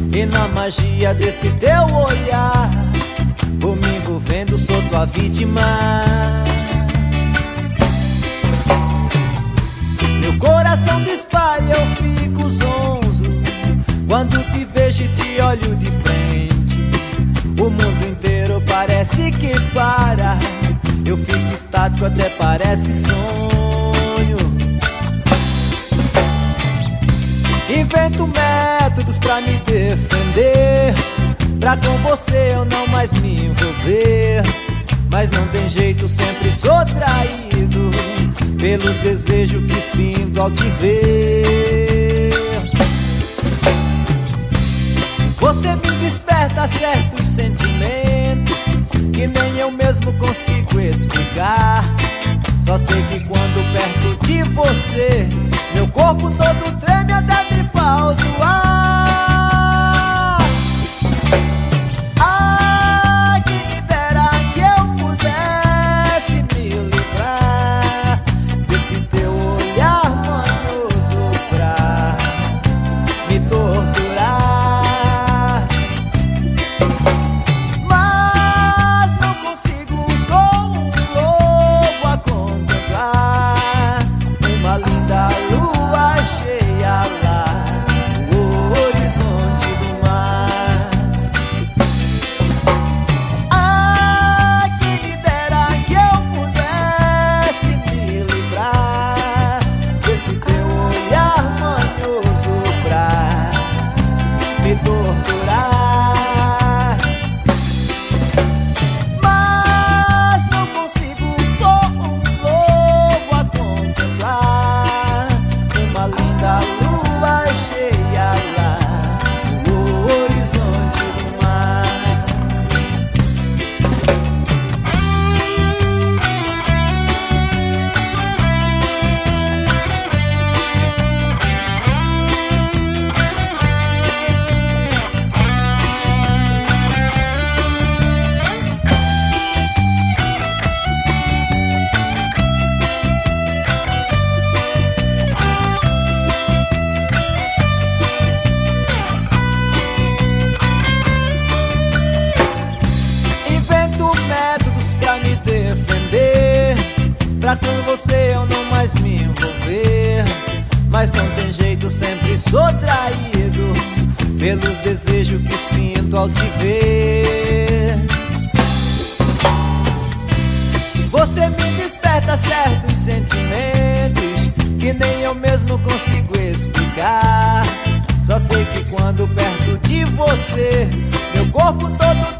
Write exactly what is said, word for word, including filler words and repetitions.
E na magia desse teu olhar vou me envolvendo, sou tua vítima. Meu coração dispara e eu fico zonzo quando te vejo e te olho de frente. O mundo inteiro parece que para, eu fico estático, até parece sonho. Invento métodos pra me defender, pra com você eu não mais me envolver. Mas não tem jeito, sempre sou traído pelos desejos que sinto ao te ver. Você me desperta certos sentimentos que nem eu mesmo consigo explicar. Só sei que quando perto de você meu corpo todo treme, até me falta o ar. Ah, quem me dera que eu pudesse me livrar desse teu olhar manhoso pra me torturar. Mas não consigo, sou um louco a contemplar uma linda lua cheia lá no horizonte do mar. Ah, quem me dera que eu pudesse me livrar desse teu olhar manhoso pra me torturar. Mas não consigo, sou um louco a contemplar uma linda lua cheia lá no horizonte do mar. Invento métodos pra me defender, pra com você eu não mais me envolver. Mas não tem jeito, sempre sou traído pelos desejos que sinto ao te ver. Você me desperta certos sentimentos que nem eu mesmo consigo explicar. Só sei que quando perto de você meu corpo todo